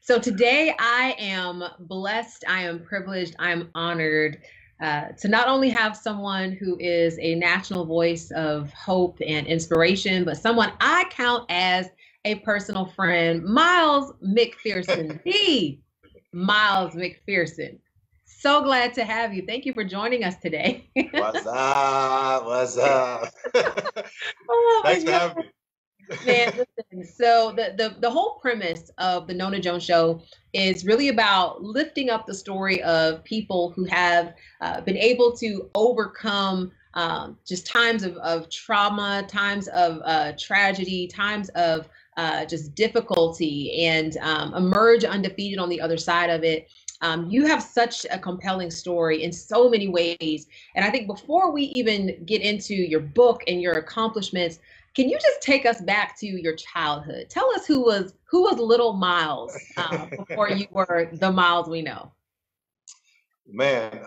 So today I am blessed, I am privileged, I am honored to not only have someone who is a national voice of hope and inspiration, but someone I count as a personal friend, Miles McPherson, the Miles McPherson. So glad to have you. Thank you for joining us today. What's up? What's up? Oh my Thanks for having God. me. Man, listen. So the whole premise of the Nona Jones Show is really about lifting up the story of people who have been able to overcome just times of trauma, times of tragedy, times of just difficulty, and emerge undefeated on the other side of it. You have such a compelling story in so many ways. And I think before we even get into your book and your accomplishments, can you just take us back to your childhood? Tell us who was little Miles before you were the Miles we know. Man,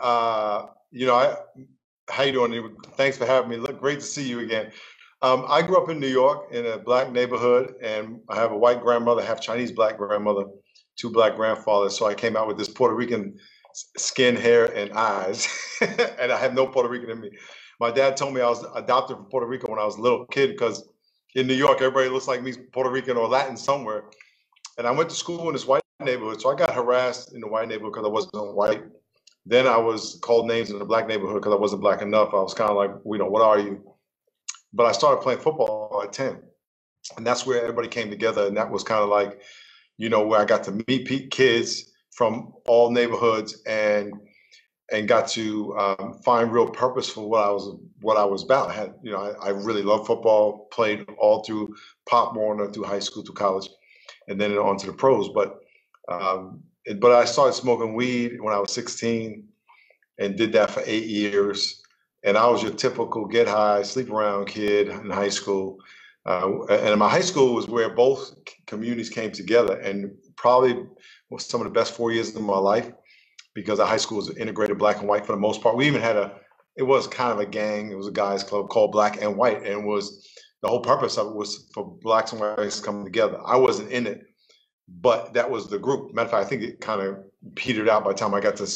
how you doing? Thanks for having me. Look, great to see you again. I grew up in New York in a black neighborhood, and I have a white grandmother, half Chinese black grandmother, two black grandfathers. So I came out with this Puerto Rican skin, hair, and eyes, and I have no Puerto Rican in me. My dad told me I was adopted from Puerto Rico when I was a little kid because in New York, everybody looks like me, Puerto Rican or Latin somewhere. And I went to school in this white neighborhood, so I got harassed in the white neighborhood because I wasn't white. Then I was called names in the black neighborhood because I wasn't black enough. I was kind of like, what are you? But I started playing football at 10. And that's where everybody came together. And that was kind of like, where I got to meet kids from all neighborhoods and got to find real purpose for what I was about. I really loved football, played all through Pop Warner, through high school, through college, and then on to the pros. But I started smoking weed when I was 16 and did that for 8 years. And I was your typical get high, sleep around kid in high school. And my high school was where both communities came together, and probably was some of the best 4 years of my life because our high school was integrated black and white for the most part. We even it was kind of a gang. It was a guys club called Black and White, and the whole purpose of it was for blacks and whites to come together. I wasn't in it, but that was the group. Matter of fact, I think it kind of petered out by the time I got to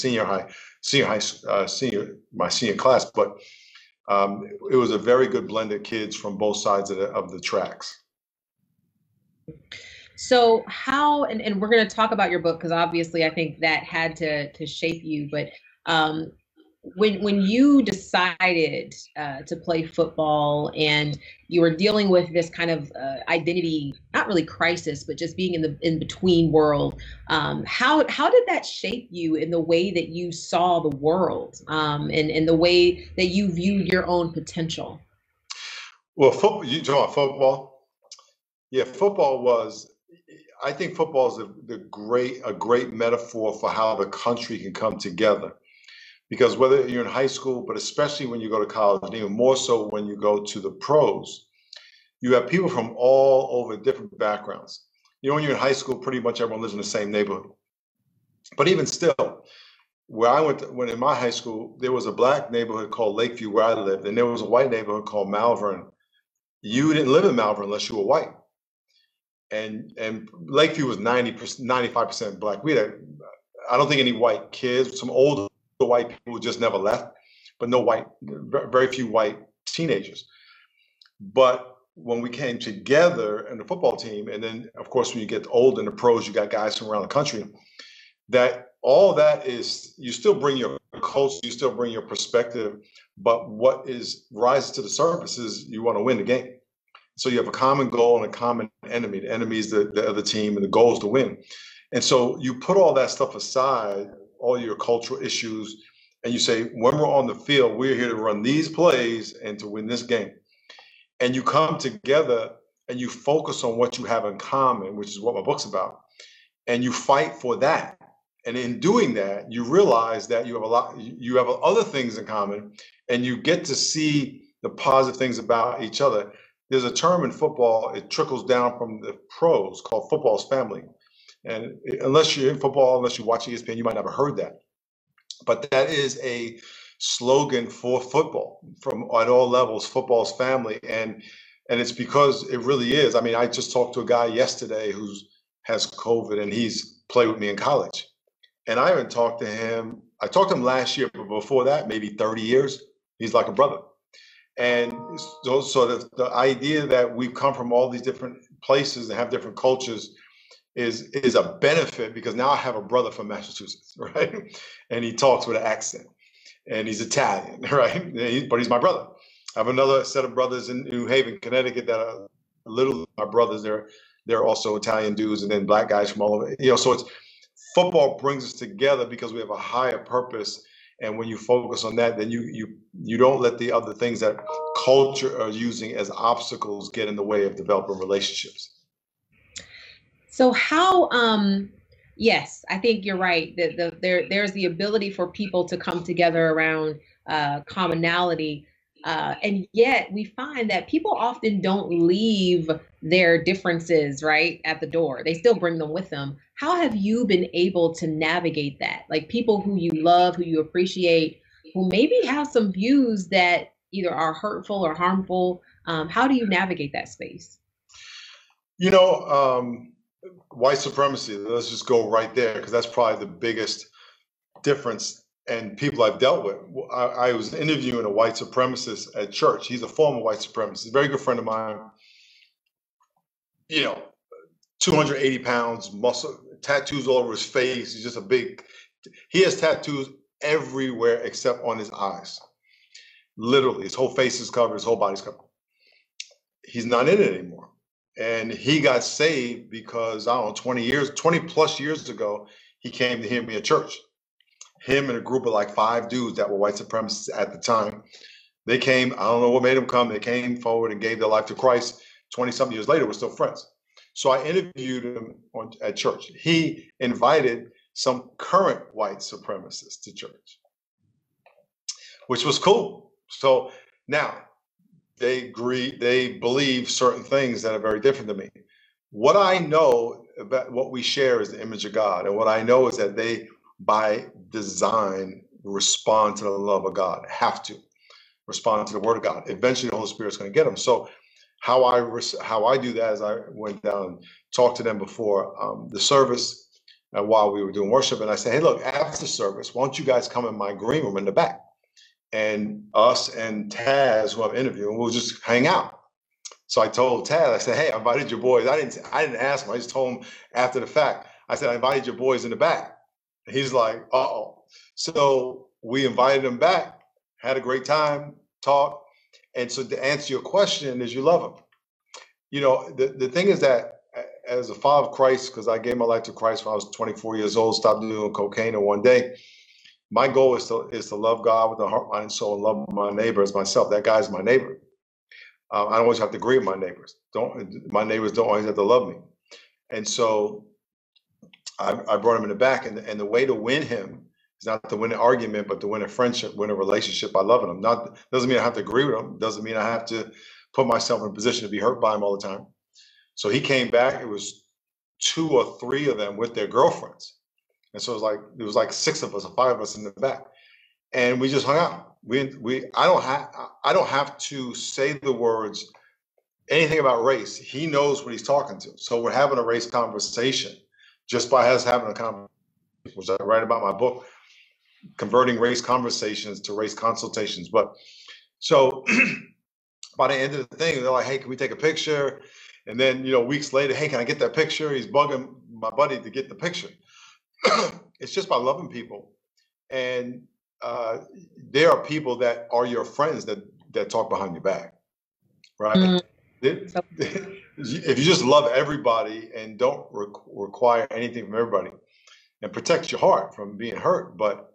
my senior class. But it was a very good blend of kids from both sides of the tracks. So how and we're going to talk about your book because obviously I think that had to shape you. But um, when you decided to play football and you were dealing with this kind of identity, not really crisis, but just being in the in between world, how did that shape you in the way that you saw the world, and in the way that you viewed your own potential? Well, football. You talking about football? Yeah, I think football is a great metaphor for how the country can come together. Because whether you're in high school, but especially when you go to college, and even more so when you go to the pros, you have people from all over different backgrounds. When you're in high school, pretty much everyone lives in the same neighborhood. But even still, when in my high school, there was a black neighborhood called Lakeview where I lived, and there was a white neighborhood called Malvern. You didn't live in Malvern unless you were white. And Lakeview was 90%, 95% black. I don't think any white kids, some older white people just never left, but very few white teenagers. But when we came together in the football team, and then of course when you get old in the pros, you got guys from around the country. That all that is, you still bring your culture, you still bring your perspective, but what rises to the surface is you want to win the game. So you have a common goal and a common enemy. The enemy is the other team, and the goal is to win. And so you put all that stuff aside, all your cultural issues, and you say, when we're on the field, we're here to run these plays and to win this game. And you come together and you focus on what you have in common, which is what my book's about, and you fight for that. And in doing that, you realize that you have other things in common, and you get to see the positive things about each other. There's a term in football, it trickles down from the pros, called football's family. And unless you're in football, unless you watch ESPN, you might never heard that. But that is a slogan for football from at all levels, football's family. And it's because it really is. I mean, I just talked to a guy yesterday who has COVID, and he's played with me in college. And I haven't talked to him. I talked to him last year, but before that, maybe 30 years. He's like a brother. And so the idea that we've come from all these different places and have different cultures is a benefit, because now I have a brother from Massachusetts, right? And he talks with an accent, and he's Italian, right? But he's my brother. I have another set of brothers in New Haven, Connecticut, that are little my brothers. They're also Italian dudes, and then black guys from all over. So it's football brings us together because we have a higher purpose. And when you focus on that, then you don't let the other things that culture are using as obstacles get in the way of developing relationships. So how, yes, I think you're right that there's the ability for people to come together around commonality. And yet we find that people often don't leave their differences right at the door. They still bring them with them. How have you been able to navigate that? Like people who you love, who you appreciate, who maybe have some views that either are hurtful or harmful. How do you navigate that space? White supremacy, let's just go right there, because that's probably the biggest difference. And people I've dealt with, I was interviewing a white supremacist at church. He's a former white supremacist, a very good friend of mine. 280 pounds, muscle, tattoos all over his face. He's just he has tattoos everywhere except on his eyes. Literally, his whole face is covered, his whole body's covered. He's not in it anymore. And he got saved because, I don't know, 20 plus years ago, he came to hear me at church. Him and a group of like 5 dudes that were white supremacists at the time. They came, I don't know what made them come. They came forward and gave their life to Christ. 20-something years later, we're still friends. So I interviewed him at church. He invited some current white supremacists to church, which was cool. So now they believe certain things that are very different to me. What I know about what we share is the image of God. And what I know is that they, by design, respond to the love of God, have to respond to the word of God. Eventually the Holy Spirit's going to get them. So how I do that is I went down and talked to them before the service while we were doing worship. And I said, hey, look, after service, why don't you guys come in my green room in the back? And us and Taz, who I'm interviewing, we'll just hang out. So I told Taz, I said, hey, I invited your boys. I didn't ask him. I just told him after the fact. I said, I invited your boys in the back. And he's like, uh-oh. So we invited him back, had a great time, talked. And so to answer your question is you love him. The thing is that as a follower of Christ, because I gave my life to Christ when I was 24 years old, stopped doing cocaine in one day. My goal is to love God with the heart, mind, and soul, and love my neighbor as myself. That guy's my neighbor. I don't always have to agree with my neighbors. My neighbors don't always have to love me. And so I brought him in the back, and the way to win him is not to win an argument, but to win a friendship, win a relationship by loving him. Doesn't mean I have to agree with him. Doesn't mean I have to put myself in a position to be hurt by him all the time. So he came back. It was 2 or 3 of them with their girlfriends. And so it was like 6 of us or 5 of us in the back, and we just hung out. I don't have to say the words anything about race. He knows what he's talking to. So we're having a race conversation just by us having a conversation, which I write about in my book, Converting Race Conversations to Race Consultations. But so by the end of the thing, they're like, hey, can we take a picture? And then, weeks later, hey, can I get that picture? He's bugging my buddy to get the picture. It's just by loving people. And there are people that are your friends that talk behind your back, right? Mm-hmm. If you just love everybody and don't require anything from everybody, and protect your heart from being hurt, but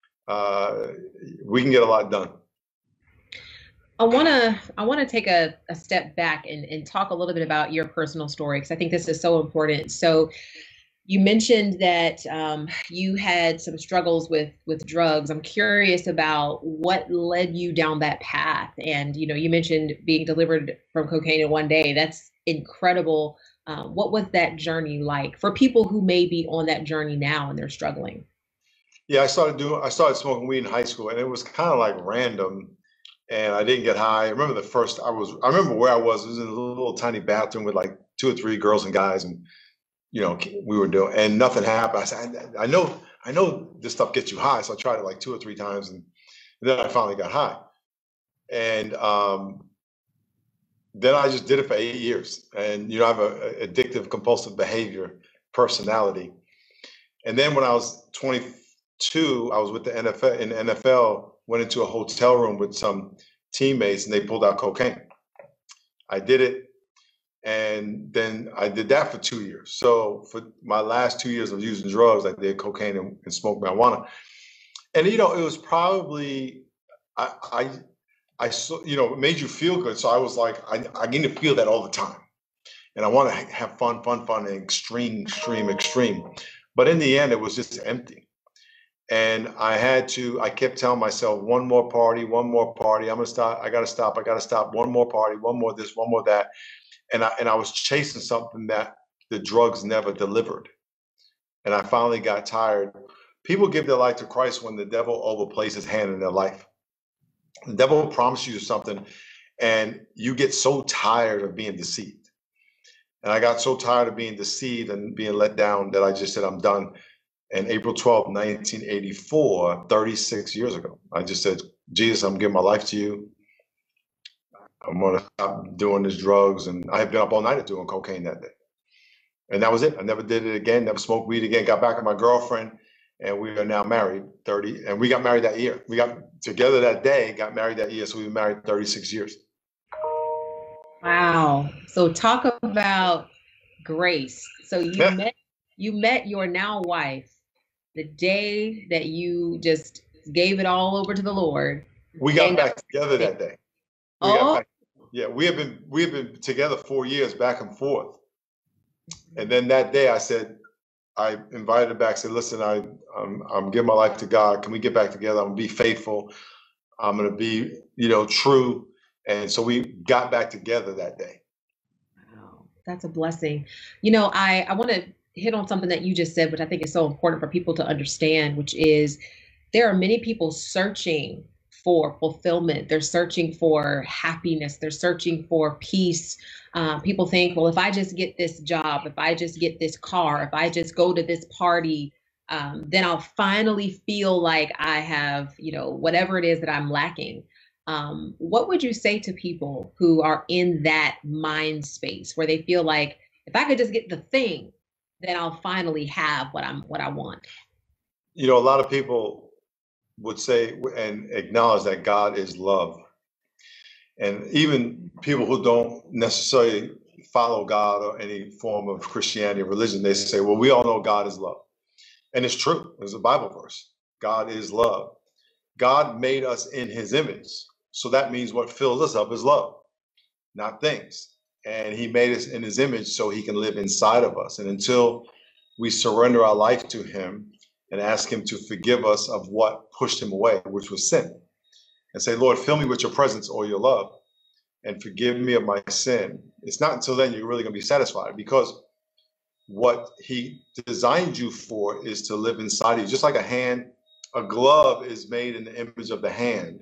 we can get a lot done. I want to take a step back and talk a little bit about your personal story, because I think this is so important. So you mentioned that you had some struggles with drugs. I'm curious about what led you down that path. And, you mentioned being delivered from cocaine in one day. That's incredible. What was that journey like for people who may be on that journey now and they're struggling? Yeah, I started smoking weed in high school, and it was kind of like random, and I didn't get high. I remember I remember where I was. It was in a little tiny bathroom with like 2 or 3 girls and guys, and we were doing, and nothing happened. I said, I know this stuff gets you high. So I tried it like 2 or 3 times, and then I finally got high. And then I just did it for 8 years. And, I have a addictive compulsive behavior personality. And then when I was 22, I was with the NFL, in the NFL, went into a hotel room with some teammates, and they pulled out cocaine. I did it. And then I did that for 2 years. So for my last 2 years of using drugs, I did cocaine and smoked marijuana. And, it was probably, it made you feel good. So I was like, I need to feel that all the time. And I want to have fun, and extreme. But in the end, it was just empty. And I kept telling myself, one more party. I'm going to stop. I got to stop. One more party, one more this, one more that. And I was chasing something that the drugs never delivered. And I finally got tired. People give their life to Christ when the devil overplays his hand in their life. The devil promises you something, and you get so tired of being deceived. And I got so tired of being deceived and being let down that I just said, I'm done. And April 12th, 1984, 36 years ago, I just said, Jesus, I'm giving my life to you. I'm going to stop doing these drugs. And I had been up all night doing cocaine that day. And that was it. I never did it again, never smoked weed again, got back with my girlfriend, and we are now married 30. And we got married that year. We got together that day, got married that year. So we were married 36 years. Wow. So talk about grace. So you met your now wife the day that you just gave it all over to the Lord. We got back together that day. We have been together 4 years, back and forth. And then that day I invited her back, said, listen, I'm giving my life to God. Can we get back together? I'm gonna be faithful. I'm gonna be, true. And so we got back together that day. Wow, that's a blessing. I want to hit on something that you just said, which I think is so important for people to understand, which is there are many people searching for fulfillment. They're searching for happiness. They're searching for peace. People think, well, if I just get this job, if I just get this car, if I just go to this party, then I'll finally feel like I have, whatever it is that I'm lacking. What would you say to people who are in that mind space where they feel like if I could just get the thing, then I'll finally have what I want? A lot of people would say and acknowledge that God is love. And even people who don't necessarily follow God or any form of Christianity or religion, they say, well, we all know God is love. And it's true. There's a Bible verse. God is love. God made us in his image. So that means what fills us up is love, not things. And he made us in his image so he can live inside of us. And until we surrender our life to him and ask him to forgive us of what pushed him away, which was sin, and say, Lord, fill me with your presence or your love and forgive me of my sin. It's not until then you're really going to be satisfied, because what he designed you for is to live inside you. Just like a glove is made in the image of the hand.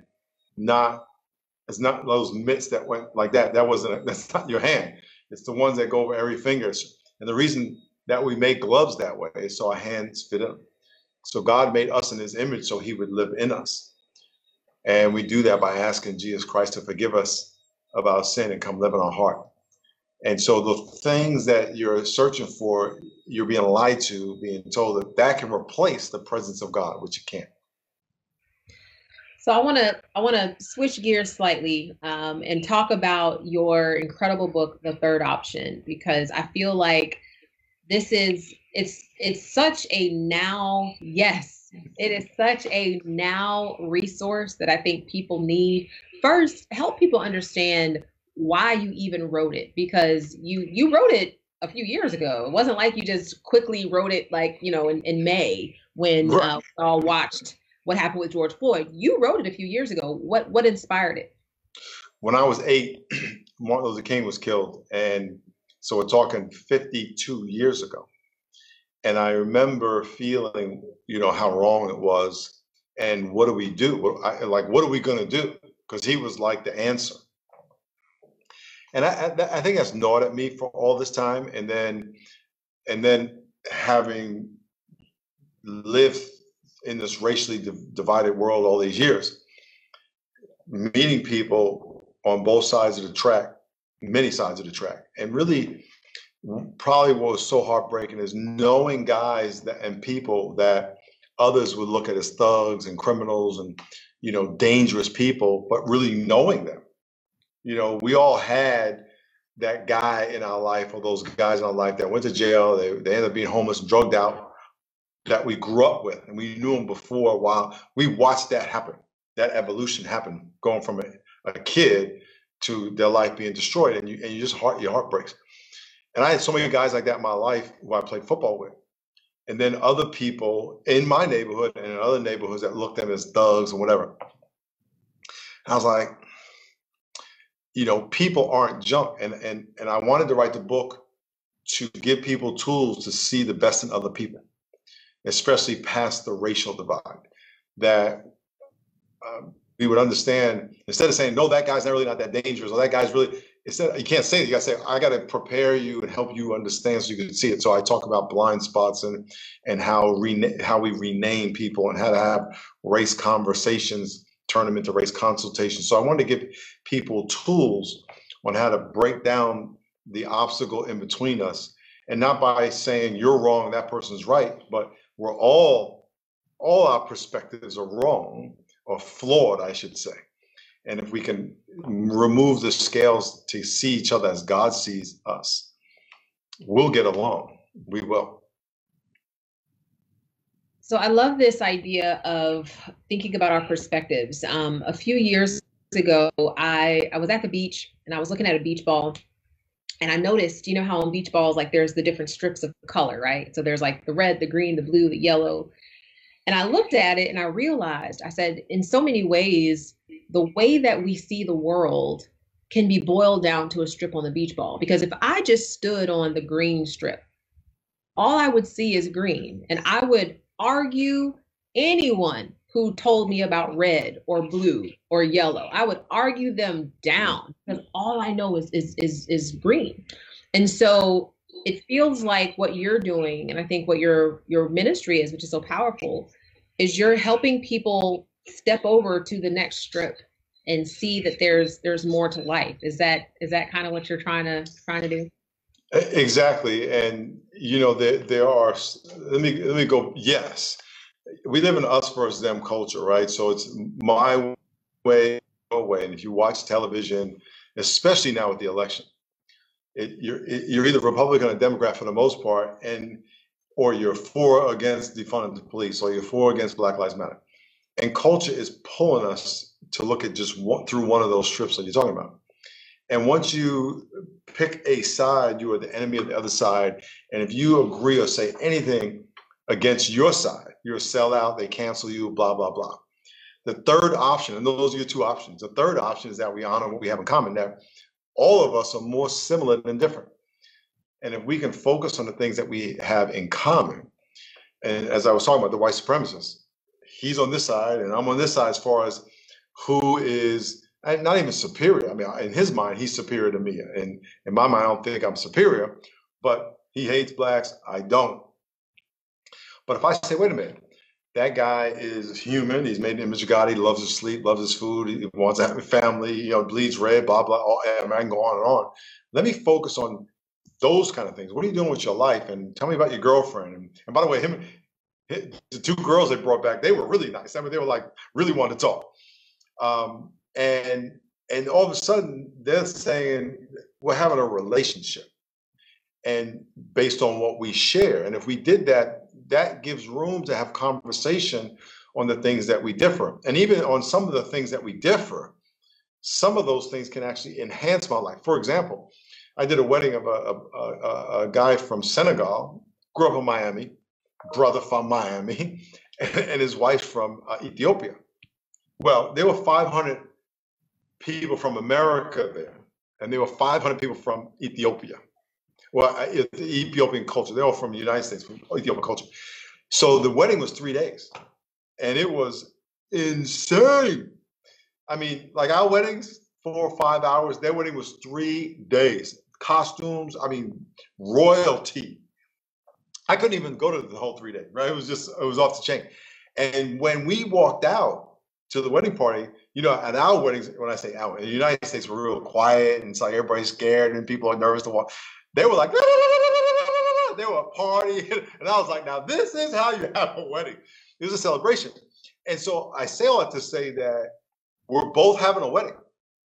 It's not those mitts that went like that. That's not your hand. It's the ones that go over every finger. And the reason that we make gloves that way is so our hands fit in. So God made us in his image so he would live in us. And we do that by asking Jesus Christ to forgive us of our sin and come live in our heart. And so the things that you're searching for, you're being lied to, being told that can replace the presence of God, which it can't. So I want to switch gears slightly and talk about your incredible book, The Third Option, because I feel like it's such a now, yes, it is such a now resource that I think people need. First, help people understand why you even wrote it, because you wrote it a few years ago. It wasn't like you just quickly wrote it in May when we all watched what happened with George Floyd. You wrote it a few years ago. What inspired it? When I was 8, Martin Luther King was killed. And so we're talking 52 years ago. And I remember feeling, how wrong it was. And what do we do? What are we going to do? Because he was like the answer. And I think that's gnawed at me for all this time. And then And then having lived in this racially divided world all these years, meeting people on both sides of the track, many sides of the track, and really probably what was so heartbreaking is knowing guys and people that others would look at as thugs and criminals and, dangerous people, but really knowing them. We all had that guy in our life or those guys in our life that went to jail. They ended up being homeless, drugged out, that we grew up with, and we knew them before. While we watched that happen, that evolution happen, going from a kid to their life being destroyed, and your heart breaks. And I had so many guys like that in my life who I played football with. And then other people in my neighborhood and in other neighborhoods that looked at them as thugs and whatever. I was like, people aren't junk. And I wanted to write the book to give people tools to see the best in other people, especially past the racial divide, that we would understand, instead of saying, no, that guy's really not that dangerous, or that guy's really, instead, you can't say it. You got to say, I got to prepare you and help you understand so you can see it. So I talk about blind spots and how we rename people and how to have race conversations, turn them into race consultations. So I wanted to give people tools on how to break down the obstacle in between us, and not by saying you're wrong, that person's right, but we're all our perspectives are wrong or flawed, I should say. And if we can remove the scales to see each other as God sees us, we'll get along. We will. So I love this idea of thinking about our perspectives. A few years ago, I was at the beach and I was looking at a beach ball, and I noticed, how on beach balls, like there's the different strips of color, right? So there's like the red, the green, the blue, the yellow. And I looked at it and I realized, I said, in so many ways, the way that we see the world can be boiled down to a strip on the beach ball. Because if I just stood on the green strip, all I would see is green. And I would argue anyone who told me about red or blue or yellow. I would argue them down because all I know is green. And so it feels like what you're doing, and I think what your ministry is, which is so powerful, is you're helping people step over to the next strip and see that there's more to life. Is that kind of what you're trying to do? Exactly. And there are, let me go, yes. We live in us versus them culture, right? So it's my way, no way. And if you watch television, especially now with the election, you're either Republican or Democrat for the most part, or you're for or against defunding the police, or you're for or against Black Lives Matter. And culture is pulling us to look at just through one of those strips that you're talking about. And once you pick a side, you are the enemy of the other side. And if you agree or say anything against your side, you're a sellout, they cancel you, blah, blah, blah. The third option, and those are your two options. The third option is that we honor what we have in common, that all of us are more similar than different. And if we can focus on the things that we have in common, and as I was talking about the white supremacist, he's on this side and I'm on this side as far as who is not even superior. I mean, in his mind, he's superior to me. And in my mind, I don't think I'm superior, but he hates blacks. I don't. But if I say, wait a minute, that guy is human. He's made in the image of God. He loves his sleep, loves his food. He wants to have a family, bleeds red, blah, blah. I can go on and on. Let me focus on those kind of things. What are you doing with your life? And tell me about your girlfriend. And by the way, the two girls they brought back, they were really nice. I mean, they were like really wanted to talk. And all of a sudden they're saying we're having a relationship, and based on what we share. And if we did that, that gives room to have conversation on the things that we differ. And even on some of the things that we differ, some of those things can actually enhance my life. For example, I did a wedding of a guy from Senegal, grew up in Miami, brother from Miami, and his wife from Ethiopia. Well, there were 500 people from America there, and there were 500 people from Ethiopia. Well, the Ethiopian culture, they're all from the United States, from Ethiopian culture. So the wedding was 3 days, and it was insane. I mean, like our weddings, 4 or 5 hours, their wedding was 3 days. Costumes, I mean, royalty. I couldn't even go to the whole 3 days, right? It was off the chain. And when we walked out to the wedding party, at our weddings, when I say out, in the United States, we're real quiet and it's like everybody's scared and people are nervous to walk. They were like, they were a party. And I was like, now this is how you have a wedding. It was a celebration. And so I say all that to say that we're both having a wedding.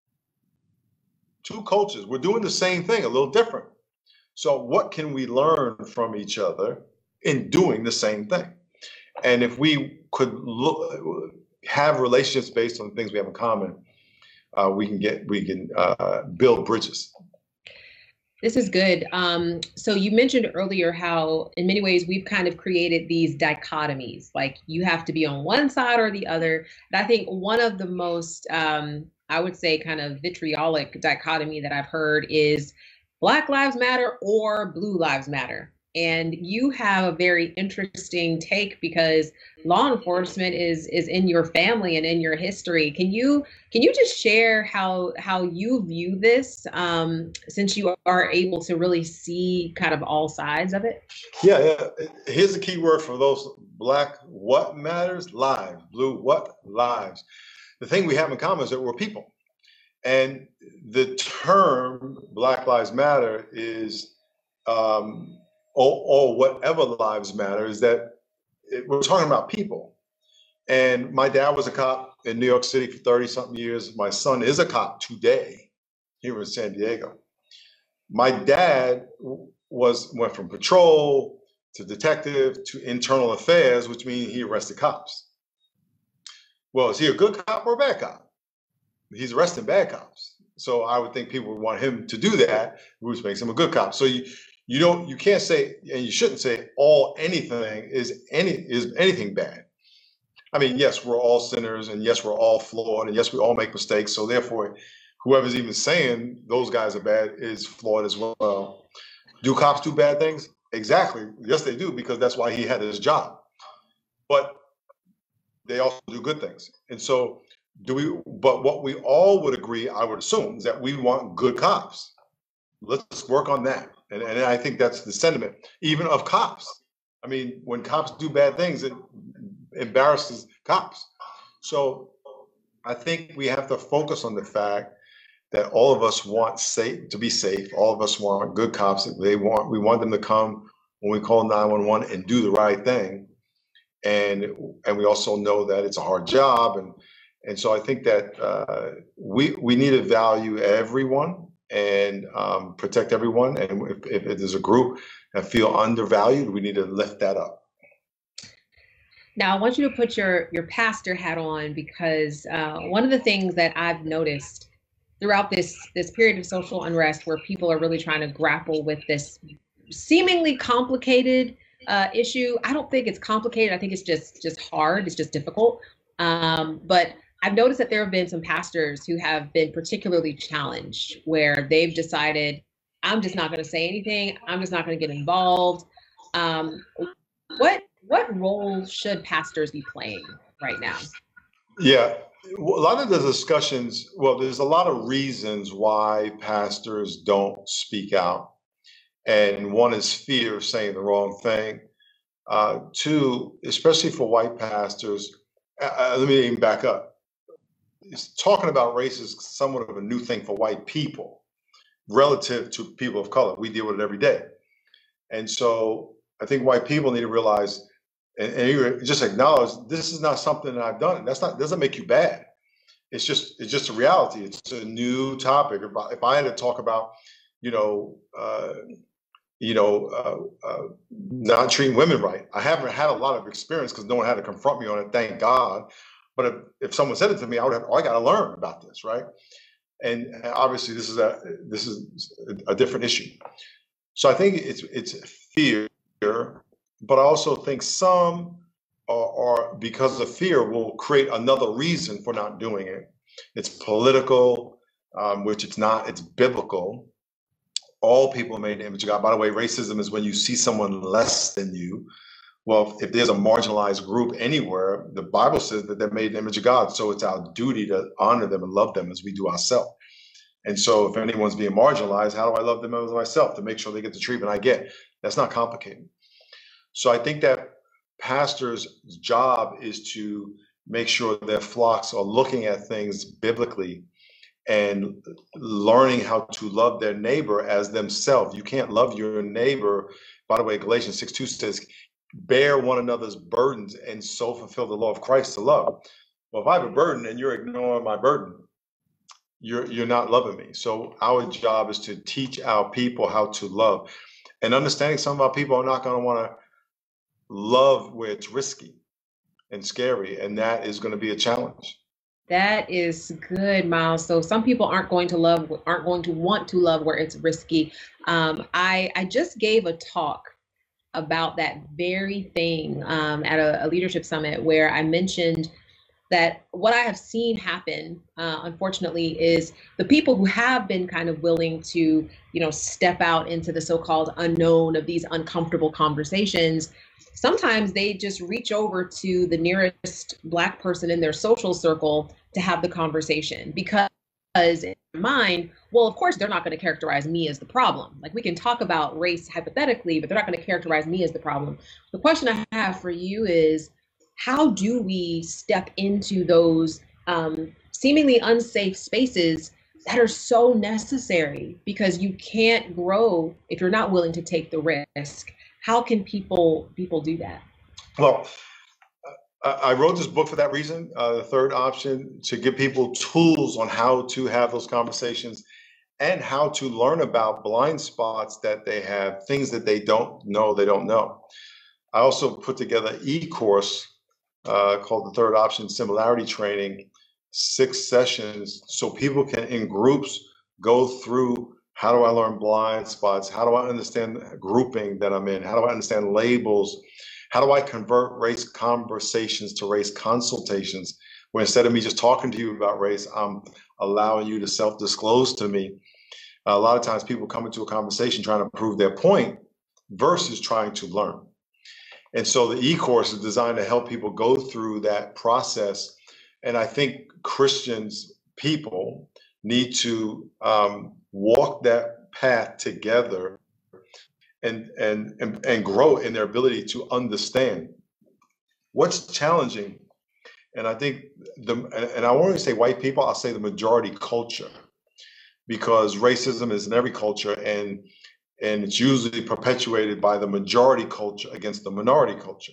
Two cultures. We're doing the same thing, a little different. So what can we learn from each other in doing the same thing? And if we could have relationships based on things we have in common, we can build bridges. This is good. So you mentioned earlier how in many ways we've kind of created these dichotomies, like you have to be on one side or the other. And I think one of the most, I would say, kind of vitriolic dichotomy that I've heard is Black Lives Matter or Blue Lives Matter. And you have a very interesting take because law enforcement is in your family and in your history. Can you just share how you view this, since you are able to really see kind of all sides of it? Yeah. Here's the key word for those. Black what matters? Lives. Blue what? Lives. The thing we have in common is that we're people. And the term Black Lives Matter is, or whatever lives matter, is that we're talking about people. And my dad was a cop in New York City for 30 something years. My son is a cop today here in San Diego. My dad went from patrol to detective to internal affairs, which means he arrested cops. Well, is he a good cop or a bad cop? He's arresting bad cops. So I would think people would want him to do that, which makes him a good cop. So you can't say, and you shouldn't say anything is anything bad. I mean, yes, we're all sinners, and yes, we're all flawed, and yes, we all make mistakes. So therefore, whoever's even saying those guys are bad is flawed as well. Do cops do bad things? Exactly. Yes, they do, because that's why he had his job. But they also do good things. And so but what we all would agree, I would assume, is that we want good cops. Let's work on that. And I think that's the sentiment, even of cops. I mean, when cops do bad things, it embarrasses cops. So I think we have to focus on the fact that all of us want to be safe. All of us want good cops. We want them to come when we call 911 and do the right thing. And we also know that it's a hard job. And so I think that we need to value everyone and protect everyone. And if there's a group that feel undervalued, we need to lift that up. Now, I want you to put your pastor hat on, because one of the things that I've noticed throughout this period of social unrest, where people are really trying to grapple with this seemingly complicated issue. I don't think it's complicated. I think it's just hard. It's just difficult. But I've noticed that there have been some pastors who have been particularly challenged, where they've decided, I'm just not going to say anything. I'm just not going to get involved. What role should pastors be playing right now? Yeah, a lot of the discussions, there's a lot of reasons why pastors don't speak out. And one is fear of saying the wrong thing. Two, especially for white pastors, let me even back up. Talking about race is somewhat of a new thing for white people relative to people of color. We deal with it every day. And so I think white people need to realize and just acknowledge, this is not something that I've done. Doesn't make you bad. It's just a reality. It's a new topic. If I had to talk about, not treating women right, I haven't had a lot of experience because no one had to confront me on it, thank God. But if someone said it to me, I got to learn about this, right? And obviously, this is a different issue. So I think it's fear, but I also think some are because of fear will create another reason for not doing it. It's political, which it's not. It's biblical. All people are made in the image of God. By the way, racism is when you see someone less than you. Well, if there's a marginalized group anywhere, the Bible says that they're made in the image of God. So it's our duty to honor them and love them as we do ourselves. And so if anyone's being marginalized, how do I love them as myself to make sure they get the treatment I get? That's not complicated. So I think that pastors' job is to make sure their flocks are looking at things biblically and learning how to love their neighbor as themselves. You can't love your neighbor. By the way, Galatians 6:2 says, bear one another's burdens and so fulfill the law of Christ to love. Well, if I have a burden and you're ignoring my burden, you're not loving me. So our job is to teach our people how to love. And understanding some of our people are not going to want to love where it's risky and scary, and that is going to be a challenge. That is good, Miles. So some people aren't going to want to love where it's risky. I just gave a talk about that very thing at a leadership summit where I mentioned that what I have seen happen, unfortunately, is the people who have been kind of willing to, step out into the so-called unknown of these uncomfortable conversations. Sometimes they just reach over to the nearest Black person in their social circle to have the conversation because in their mind, well, of course, they're not going to characterize me as the problem. Like we can talk about race hypothetically, but they're not going to characterize me as the problem. The question I have for you is, how do we step into those seemingly unsafe spaces that are so necessary? Because you can't grow if you're not willing to take the risk. How can people do that? Well, I wrote this book for that reason, the third option, to give people tools on how to have those conversations and how to learn about blind spots that they have, things that they don't know. I also put together an e-course called the Third Option Similarity Training, 6 sessions, so people can, in groups, go through how do I learn blind spots? How do I understand grouping that I'm in? How do I understand labels? How do I convert race conversations to race consultations? Where instead of me just talking to you about race, I'm allowing you to self-disclose to me. A lot of times people come into a conversation trying to prove their point versus trying to learn. And so the e-course is designed to help people go through that process. And I think Christians, people, need to walk that path together and grow in their ability to understand what's challenging. And I think and I won't even say white people, I'll say the majority culture, because racism is in every culture, and it's usually perpetuated by the majority culture against the minority culture.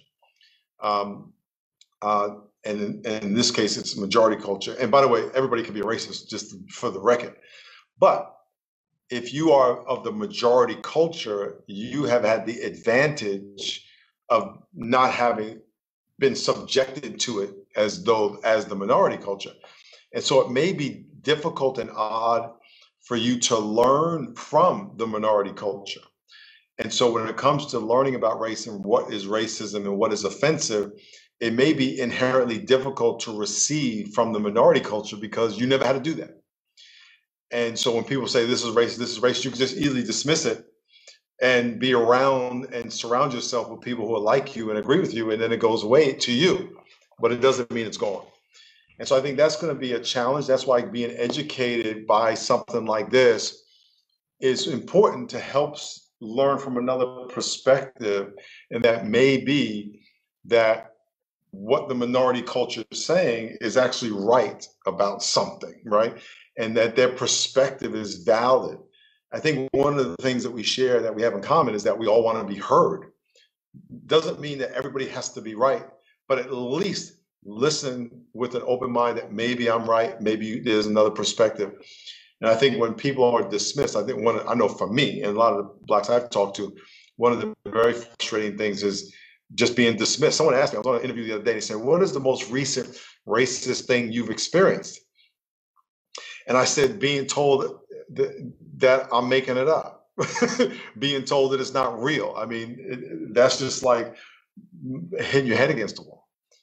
And in this case, it's majority culture. And by the way, everybody can be a racist, just for the record. But if you are of the majority culture, you have had the advantage of not having been subjected to it as the minority culture. And so it may be difficult and odd for you to learn from the minority culture. And so when it comes to learning about race and what is racism and what is offensive, it may be inherently difficult to receive from the minority culture because you never had to do that. And so when people say this is racist, you can just easily dismiss it and be around and surround yourself with people who are like you and agree with you, and then it goes away to you, but it doesn't mean it's gone. And so I think that's going to be a challenge. That's why being educated by something like this is important, to help learn from another perspective. And that may be that what the minority culture is saying is actually right about something, right? And that their perspective is valid. I think one of the things that we share that we have in common is that we all want to be heard. Doesn't mean that everybody has to be right, but at least listen with an open mind that maybe I'm right, maybe there's another perspective. And I think when people are dismissed, I know for me and a lot of the Blacks I've talked to, one of the very frustrating things is just being dismissed. Someone asked me, I was on an interview the other day, and they said, what is the most recent racist thing you've experienced? And I said, being told that I'm making it up, being told that it's not real. I mean, that's just like hitting your head against the wall.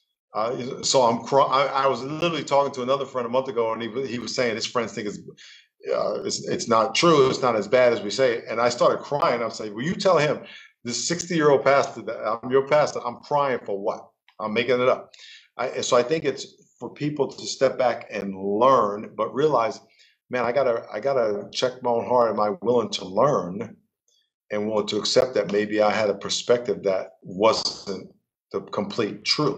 So I was literally talking to another friend a month ago, and he was saying his friends think it's not true. It's not as bad as we say. And I started crying. I was like, will you tell him, this 60-year-old pastor, that I'm your pastor, I'm crying for what? I'm making it up. So I think it's for people to step back and learn, but realize, man, I gotta check my own heart. Am I willing to learn? and willing to accept that maybe I had a perspective that wasn't the complete truth.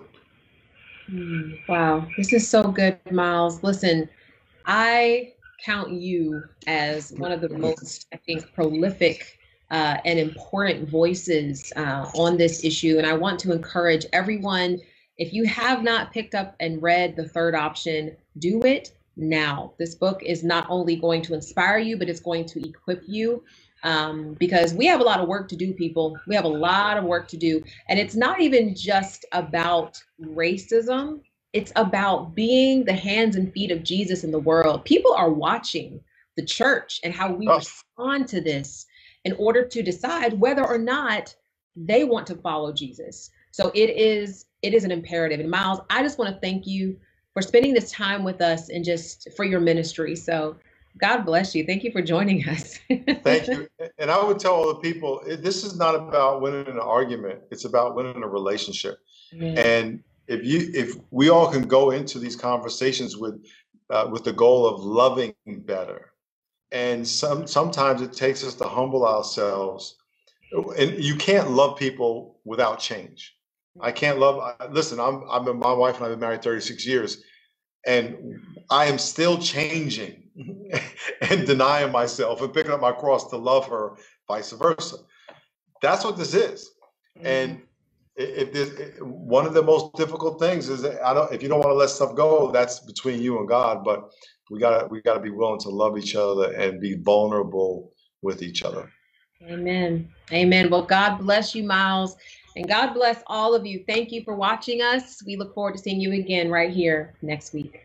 Wow, this is so good, Miles. Listen, I count you as one of the most, I think, prolific and important voices on this issue. And I want to encourage everyone, if you have not picked up and read The Third Option, do it now. This book is not only going to inspire you, but it's going to equip you. Because we have a lot of work to do, people. We have a lot of work to do. And it's not even just about racism. It's about being the hands and feet of Jesus in the world. People are watching the church and how we respond to this in order to decide whether or not they want to follow Jesus. So it is an imperative. And Miles, I just want to thank you for spending this time with us and just for your ministry. So God bless you. Thank you for joining us. Thank you. And I would tell all the people, this is not about winning an argument. It's about winning a relationship. And if we all can go into these conversations with the goal of loving better, and sometimes it takes us to humble ourselves. And you can't love people without change. I can't love. Listen, my wife and I've been married 36 years, and I am still changing and denying myself and picking up my cross to love her, vice versa. That's what this is. And one of the most difficult things is that if you don't want to let stuff go, that's between you and God. But we gotta be willing to love each other and be vulnerable with each other. Amen. Amen. Well, God bless you, Miles, and God bless all of you. Thank you for watching us. We look forward to seeing you again right here next week.